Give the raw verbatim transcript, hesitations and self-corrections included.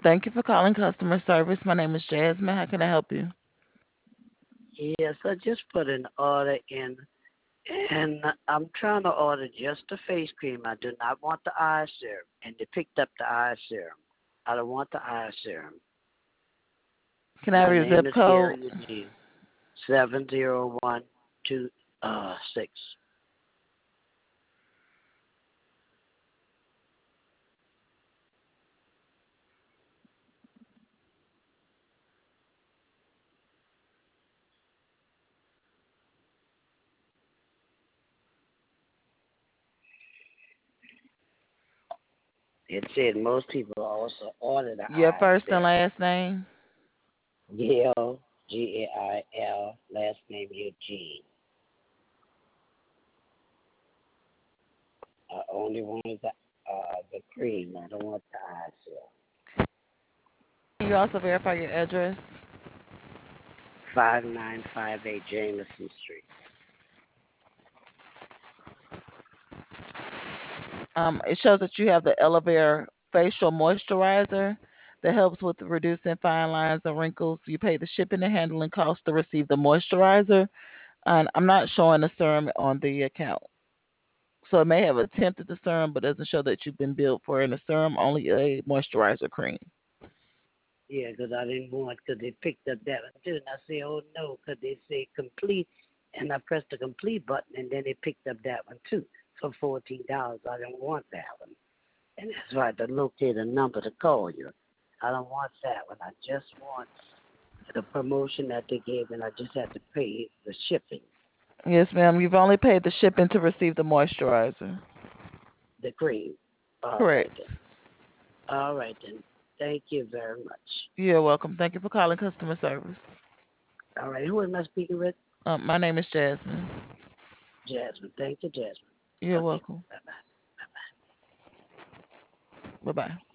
Thank you for calling customer service. My name is Jasmine. How can I help you? Yes, I just put an order in, and I'm trying to order just the face cream. I do not want the eye serum, and they picked up the eye serum. I don't want the eye serum. Can I have My your name zip is code? Gary Eugene, seven zero one two uh six. It said most people also order the Your eye first and serum. last name? Gail, G A I L, last name Eugene. I only want the uh the cream. I don't want the eye serum. Can you also verify your address? Five nine five eight Jameson Street. Um, it shows that you have the Elevare facial moisturizer that helps with reducing fine lines and wrinkles. You pay the shipping and handling cost to receive the moisturizer. And I'm not showing the serum on the account. So it may have attempted the serum, but doesn't show that you've been billed for in a serum, only a moisturizer cream. Yeah, 'cause I didn't want, because they picked up that one too. And I said, oh no, 'cause they say complete. And I pressed the complete button, and then they picked up that one too for fourteen dollars. I didn't want that one. And that's why I had to locate a number to call you. I don't want that one. I just want the promotion that they gave, and I just had to pay the shipping, Yes, ma'am. You've only paid the shipping to receive the moisturizer. the cream. All right Correct. then. All right then. Thank you very much. You're welcome. Thank you for calling customer service. All right, who am I speaking with? Um, my name is Jasmine. Jasmine. Thank you, Jasmine. You're Okay, welcome. bye bye. Bye bye. Bye bye.